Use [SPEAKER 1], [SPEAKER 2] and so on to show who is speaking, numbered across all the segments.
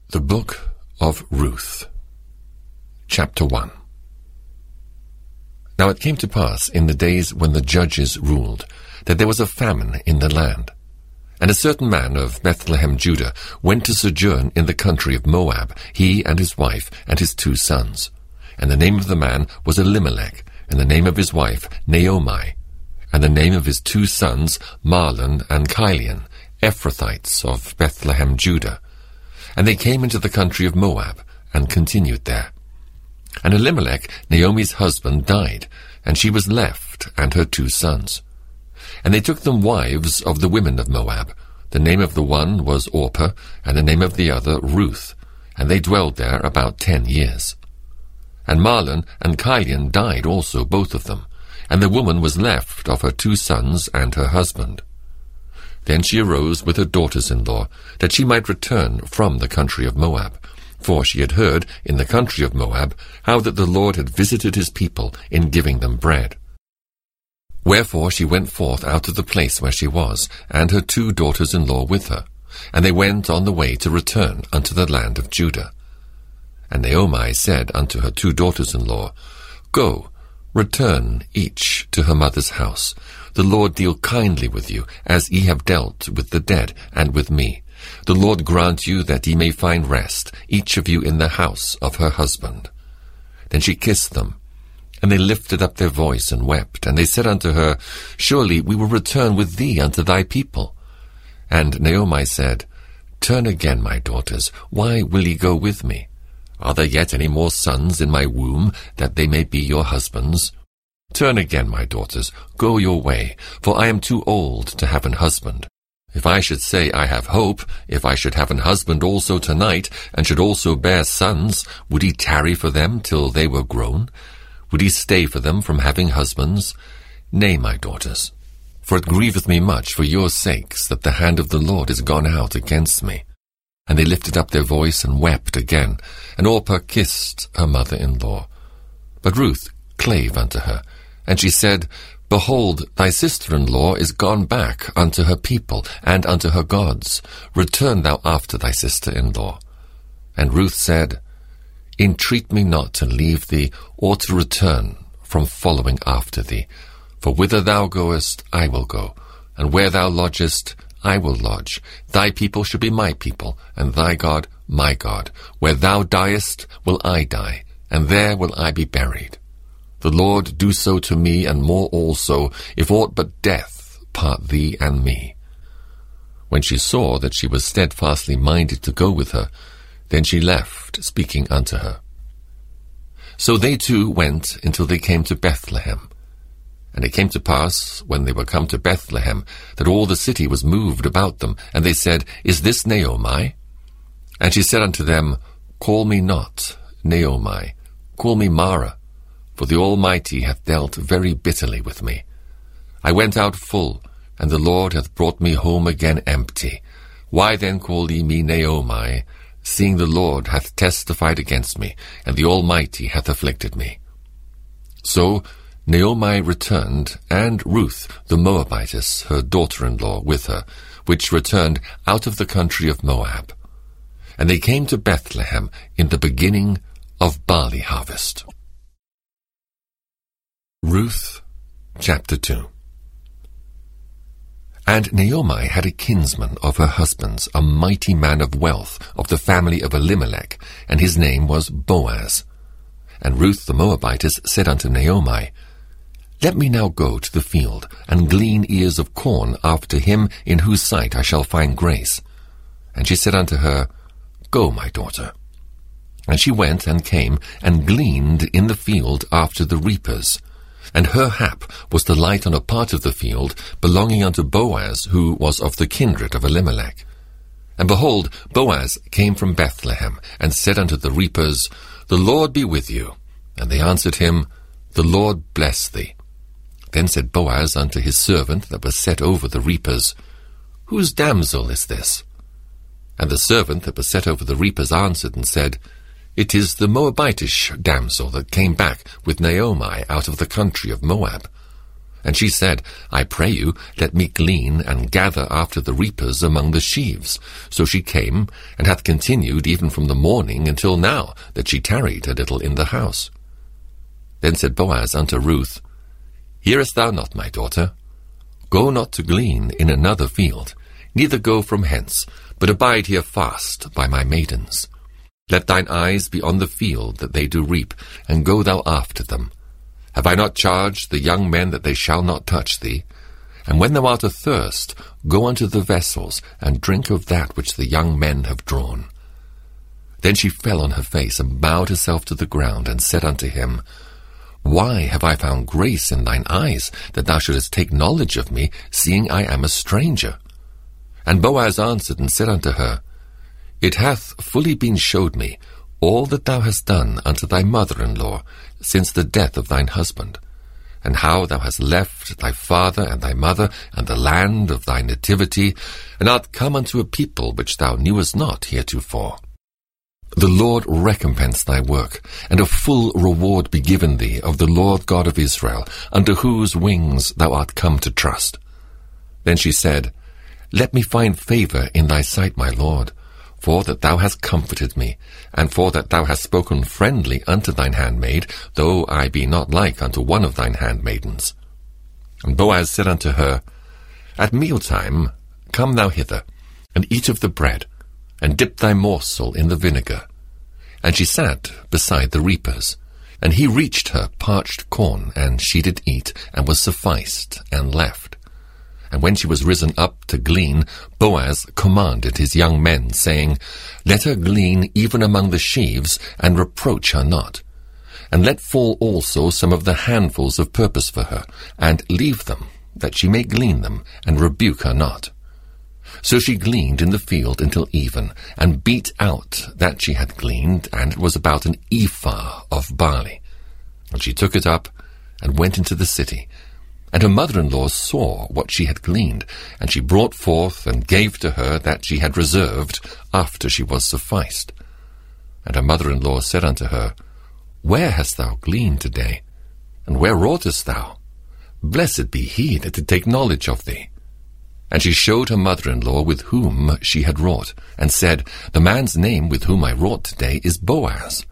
[SPEAKER 1] The Book of Ruth, Chapter 1. Now it came to pass in the days when the judges ruled, that there was a famine in the land. And a certain man of Bethlehem, Judah, went to sojourn in the country of Moab, he and his wife and his 2 sons. And the name of the man was Elimelech, and the name of his wife Naomi, and the name of his 2 sons Mahlon and Chilion, Ephrathites of Bethlehem, Judah. And they came into the country of Moab, and continued there. And Elimelech, Naomi's husband, died, and she was left, and her 2 sons. And they took them wives of the women of Moab. The name of the one was Orpah, and the name of the other Ruth, and they dwelled there about 10 years. And Mahlon and Chilion died also, both of them, and the woman was left of her 2 sons and her husband. Then she arose with her daughters-in-law, that she might return from the country of Moab. For she had heard in the country of Moab how that the Lord had visited his people in giving them bread. Wherefore she went forth out of the place where she was, and her 2 daughters-in-law with her. And they went on the way to return unto the land of Judah. And Naomi said unto her 2 daughters-in-law, Go, return each to her mother's house. The Lord deal kindly with you, as ye have dealt with the dead and with me. The Lord grant you that ye may find rest, each of you in the house of her husband. Then she kissed them, and they lifted up their voice and wept. And they said unto her, Surely we will return with thee unto thy people. And Naomi said, Turn again, my daughters, why will ye go with me? Are there yet any more sons in my womb, that they may be your husbands? Turn again, my daughters, go your way, for I am too old to have an husband. If I should say I have hope, if I should have an husband also tonight, and should also bear sons, would he tarry for them till they were grown? Would he stay for them from having husbands? Nay, my daughters, for it grieveth me much for your sakes that the hand of the Lord is gone out against me. And they lifted up their voice and wept again, and Orpah kissed her mother-in-law. But Ruth clave unto her, and she said, Behold, thy sister-in-law is gone back unto her people and unto her gods. Return thou after thy sister-in-law. And Ruth said, Entreat me not to leave thee, or to return from following after thee. For whither thou goest, I will go, and where thou lodgest, I will lodge. Thy people shall be my people, and thy God my God. Where thou diest, will I die, and there will I be buried. The Lord do so to me, and more also, if aught but death part thee and me. When she saw that she was steadfastly minded to go with her, then she left, speaking unto her. So they 2 went until they came to Bethlehem. And it came to pass, when they were come to Bethlehem, that all the city was moved about them, and they said, Is this Naomi? And she said unto them, Call me not Naomi, call me Mara, for the Almighty hath dealt very bitterly with me. I went out full, and the Lord hath brought me home again empty. Why then call ye me Naomi, seeing the Lord hath testified against me, and the Almighty hath afflicted me? So Naomi returned, and Ruth the Moabitess, her daughter-in-law, with her, which returned out of the country of Moab. And they came to Bethlehem in the beginning of barley harvest. Ruth, chapter 2. And Naomi had a kinsman of her husband's, a mighty man of wealth, of the family of Elimelech, and his name was Boaz. And Ruth the Moabitess said unto Naomi, Let me now go to the field, and glean ears of corn after him in whose sight I shall find grace. And she said unto her, Go, my daughter. And she went and came, and gleaned in the field after the reapers. And her hap was to light on a part of the field belonging unto Boaz, who was of the kindred of Elimelech. And behold, Boaz came from Bethlehem, and said unto the reapers, The Lord be with you. And they answered him, The Lord bless thee. Then said Boaz unto his servant that was set over the reapers, Whose damsel is this? And the servant that was set over the reapers answered and said, It is the Moabitish damsel that came back with Naomi out of the country of Moab. And she said, I pray you, let me glean and gather after the reapers among the sheaves. So she came, and hath continued even from the morning until now, that she tarried a little in the house. Then said Boaz unto Ruth, Hearest thou not, my daughter? Go not to glean in another field, neither go from hence, but abide here fast by my maidens. Let thine eyes be on the field that they do reap, and go thou after them. Have I not charged the young men that they shall not touch thee? And when thou art athirst, go unto the vessels, and drink of that which the young men have drawn. Then she fell on her face, and bowed herself to the ground, and said unto him, Why have I found grace in thine eyes, that thou shouldest take knowledge of me, seeing I am a stranger? And Boaz answered and said unto her, It hath fully been showed me, all that thou hast done unto thy mother-in-law, since the death of thine husband, and how thou hast left thy father and thy mother, and the land of thy nativity, and art come unto a people which thou knewest not heretofore. The Lord recompense thy work, and a full reward be given thee of the Lord God of Israel, under whose wings thou art come to trust. Then she said, Let me find favour in thy sight, my Lord, for that thou hast comforted me, and for that thou hast spoken friendly unto thine handmaid, though I be not like unto one of thine handmaidens. And Boaz said unto her, At mealtime come thou hither, and eat of the bread, and dip thy morsel in the vinegar. And she sat beside the reapers, and he reached her parched corn, and she did eat, and was sufficed, and left. And when she was risen up to glean, Boaz commanded his young men, saying, Let her glean even among the sheaves, and reproach her not. And let fall also some of the handfuls of purpose for her, and leave them, that she may glean them, and rebuke her not. So she gleaned in the field until even, and beat out that she had gleaned, and it was about an ephah of barley. And she took it up, and went into the city. And her mother-in-law saw what she had gleaned, and she brought forth and gave to her that she had reserved after she was sufficed. And her mother-in-law said unto her, Where hast thou gleaned today? And where wroughtest thou? Blessed be he that did take knowledge of thee. And she showed her mother-in-law with whom she had wrought, and said, The man's name with whom I wrought today is Boaz.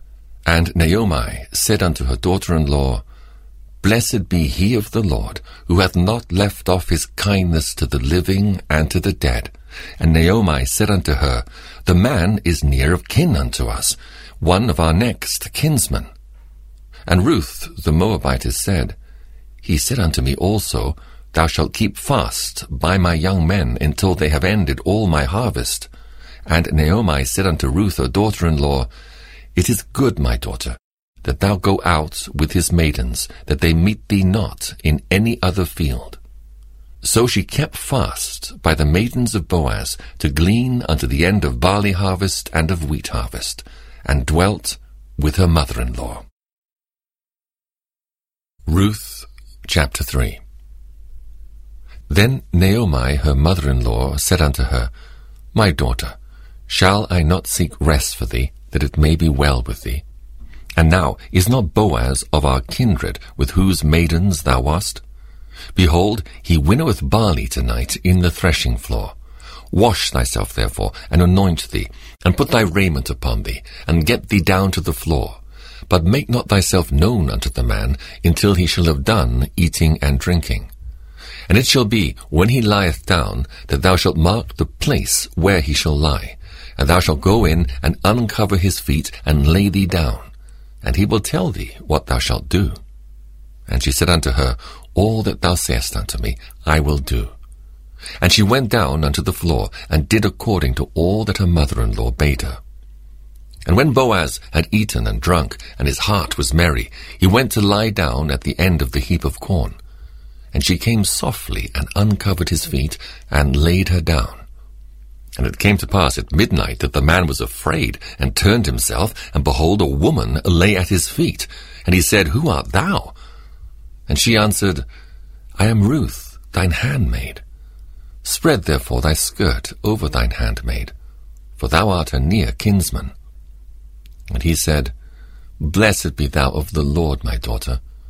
[SPEAKER 1] And Naomi said unto her daughter-in-law, Blessed be he of the Lord, who hath not left off his kindness to the living and to the dead. And Naomi said unto her, The man is near of kin unto us, one of our next kinsmen. And Ruth the Moabitess said, He said unto me also, Thou shalt keep fast by my young men until they have ended all my harvest. And Naomi said unto Ruth her daughter-in-law, It is good, my daughter, that thou go out with his maidens, that they meet thee not in any other field. So she kept fast by the maidens of Boaz to glean unto the end of barley harvest and of wheat harvest, and dwelt with her mother-in-law. Ruth chapter 3. Then Naomi her mother-in-law said unto her, My daughter, shall I not seek rest for thee, that it may be well with thee? And now, is not Boaz of our kindred, with whose maidens thou wast? Behold, he winnoweth barley tonight in the threshing floor. Wash thyself therefore, and anoint thee, and put thy raiment upon thee, and get thee down to the floor. But make not thyself known unto the man, until he shall have done eating and drinking. And it shall be, when he lieth down, that thou shalt mark the place where he shall lie, and thou shalt go in, and uncover his feet, and lay thee down. And he will tell thee what thou shalt do. And she said unto her, All that thou sayest unto me, I will do. And she went down unto the floor, and did according to all that her mother-in-law bade her. And when Boaz had eaten and drunk, and his heart was merry, he went to lie down at the end of the heap of corn. And she came softly, and uncovered his feet, and laid her down. And it came to pass at midnight that the man was afraid, and turned himself, and behold, a woman lay at his feet. And he said, Who art thou? And she answered, I am Ruth, thine handmaid. Spread therefore thy skirt over thine handmaid, for thou art a near kinsman. And he said, Blessed be thou of the Lord, my daughter.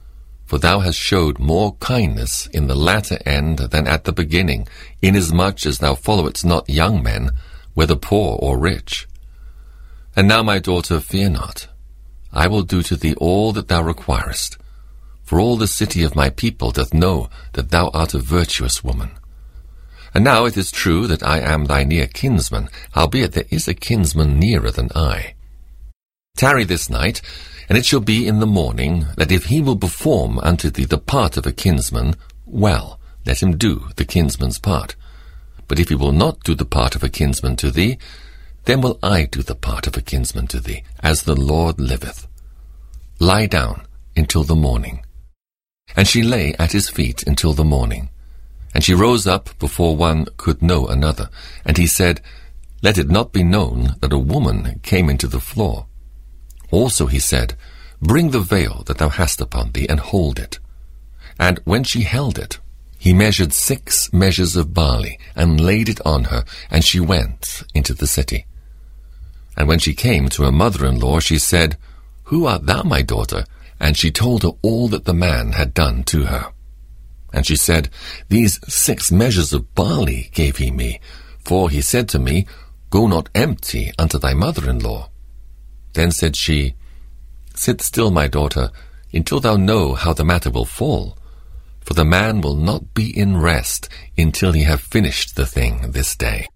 [SPEAKER 1] For thou hast showed more kindness in the latter end than at the beginning, inasmuch as thou followedst not young men, whether poor or rich. And now, my daughter, fear not. I will do to thee all that thou requirest. For all the city of my people doth know that thou art a virtuous woman. And now it is true that I am thy near kinsman, howbeit there is a kinsman nearer than I. Tarry this night, and it shall be in the morning, that if he will perform unto thee the part of a kinsman, well, let him do the kinsman's part. But if he will not do the part of a kinsman to thee, then will I do the part of a kinsman to thee, as the Lord liveth. Lie down until the morning. And she lay at his feet until the morning. And she rose up before one could know another. And he said, Let it not be known that a woman came into the floor. Also he said, Bring the veil that thou hast upon thee, and hold it. And when she held it, he measured 6 measures of barley, and laid it on her, and she went into the city. And when she came to her mother-in-law, she said, Who art thou, my daughter? And she told her all that the man had done to her. And she said, These 6 measures of barley gave he me, for he said to me, Go not empty unto thy mother-in-law. Then said she, Sit still, my daughter, until thou know how the matter will fall. For the man will not be in rest until he have finished the thing this day.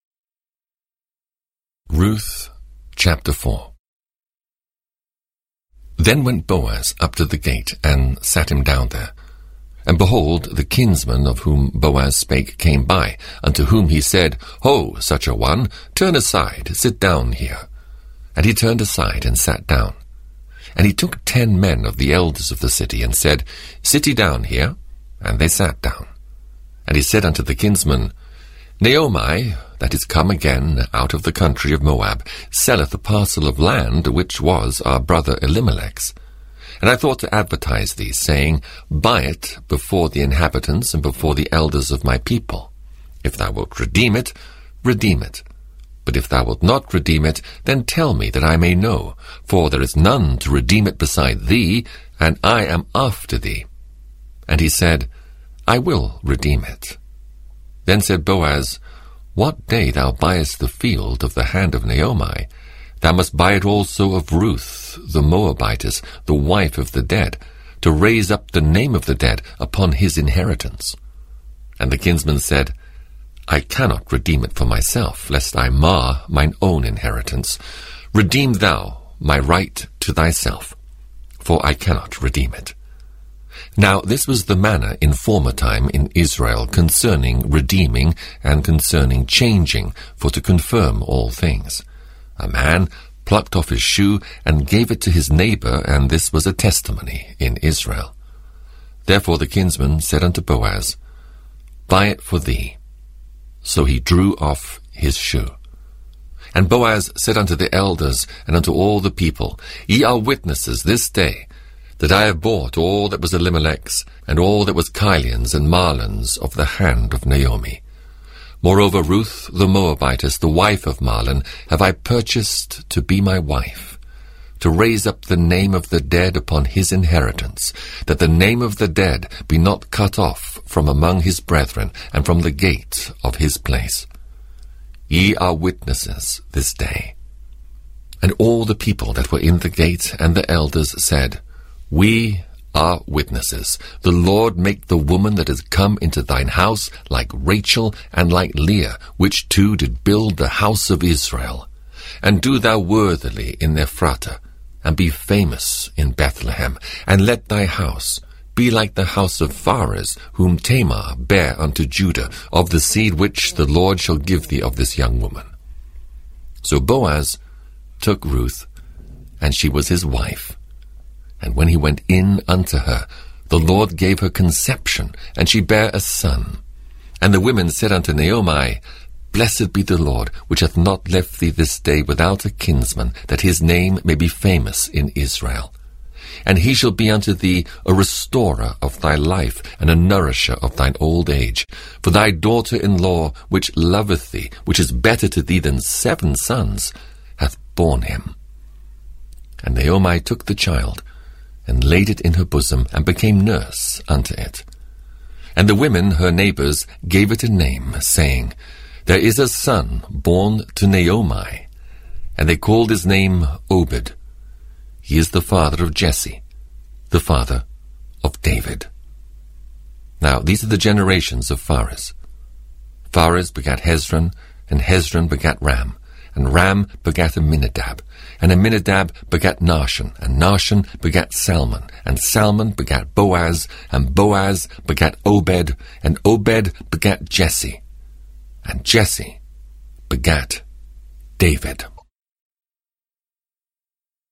[SPEAKER 1] Ruth, chapter 4. Then went Boaz up to the gate, and sat him down there. And behold, the kinsman of whom Boaz spake came by, unto whom he said, Ho, such a one, turn aside, sit down here. And he turned aside, and sat down. And he took 10 men of the elders of the city, and said, Sit ye down here. And they sat down. And he said unto the kinsman, Naomi, that is come again out of the country of Moab, selleth a parcel of land which was our brother Elimelech's. And I thought to advertise thee, saying, Buy it before the inhabitants and before the elders of my people. If thou wilt redeem it, redeem it. But if thou wilt not redeem it, then tell me that I may know, for there is none to redeem it beside thee, and I am after thee. And he said, I will redeem it. Then said Boaz, What day thou buyest the field of the hand of Naomi, thou must buy it also of Ruth, the Moabitess, the wife of the dead, to raise up the name of the dead upon his inheritance. And the kinsman said, I cannot redeem it for myself, lest I mar mine own inheritance. Redeem thou my right to thyself, for I cannot redeem it. Now this was the manner in former time in Israel concerning redeeming and concerning changing, for to confirm all things. A man plucked off his shoe and gave it to his neighbor, and this was a testimony in Israel. Therefore the kinsman said unto Boaz, Buy it for thee. So he drew off his shoe. And Boaz said unto the elders and unto all the people, Ye are witnesses this day, that I have bought all that was Elimelech's, and all that was Chilion's and Mahlon's of the hand of Naomi. Moreover, Ruth the Moabitess, the wife of Mahlon, have I purchased to be my wife, to raise up the name of the dead upon his inheritance, that the name of the dead be not cut off from among his brethren, and from the gate of his place. Ye are witnesses this day. And all the people that were in the gate and the elders said, We are witnesses. The Lord make the woman that is come into thine house like Rachel and like Leah, which two did build the house of Israel. And do thou worthily in Ephratah, and be famous in Bethlehem, and let thy house be like the house of Pharez, whom Tamar bare unto Judah, of the seed which the Lord shall give thee of this young woman. So Boaz took Ruth, and she was his wife. And when he went in unto her, the Lord gave her conception, and she bare a son. And the women said unto Naomi, Blessed be the Lord, which hath not left thee this day without a kinsman, that his name may be famous in Israel. And he shall be unto thee a restorer of thy life, and a nourisher of thine old age. For thy daughter-in-law, which loveth thee, which is better to thee than 7 sons, hath borne him. And Naomi took the child, and laid it in her bosom, and became nurse unto it. And the women, her neighbours, gave it a name, saying, There is a son born to Naomi. And they called his name Obed. He is the father of Jesse, the father of David. Now these are the generations of Pharez. Pharez begat Hezron, and Hezron begat Ram, and Ram begat Amminadab, and Amminadab begat Nahshon, and Nahshon begat Salmon, and Salmon begat Boaz, and Boaz begat Obed, and Obed begat Jesse, and Jesse begat David.